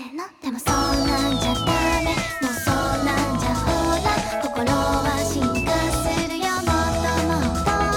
ーの。でもそうなんじゃダメ、もうそうなんじゃほら心は進化するよもっともっと。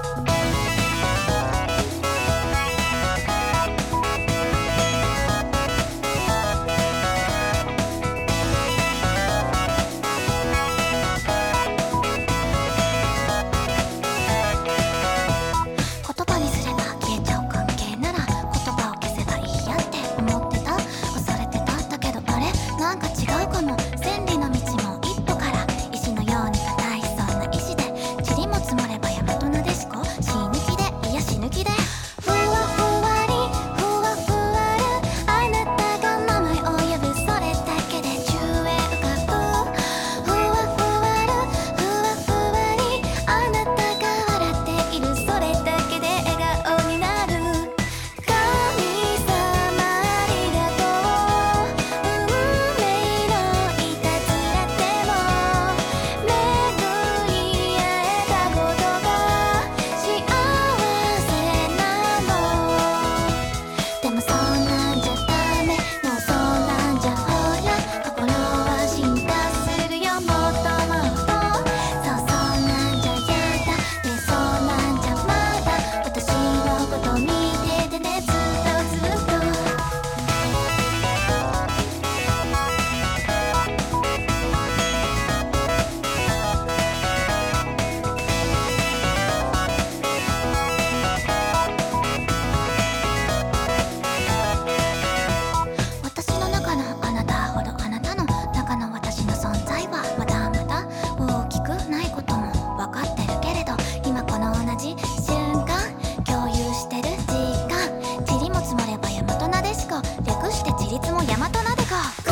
言葉にすれば消えちゃう関係なら言葉を消せばいいやって思ってた、恐れてた。だけどあれなんか違うかも。千里の道も一歩から、石のように硬いそうな石で塵も積もれば大和なでしこ。死ぬ気でいや死ぬ気でふわふわりふわふわる、あなたが名前を呼ぶそれだけで宙へ浮かぶ。ふわふわるふわふわり、あなたが笑っているそれだけで笑顔になる。神様ありがとう、運命のいたずらでも巡り会えたことが幸せなの。でもそうなんじゃダメ、もうそうなんじゃほら心は進化するよもっともっと。そうそうなんじゃやだね、そうなんじゃまだ私のこと見ててねずっとずっと。私の中のあなたほどあなたの中の私の存在はまだまだ大きくないことも分かってるけれど、今この同じ瞬間共有してる時間、塵も積もれば大和なでしこ、略して自立も大和なでこ。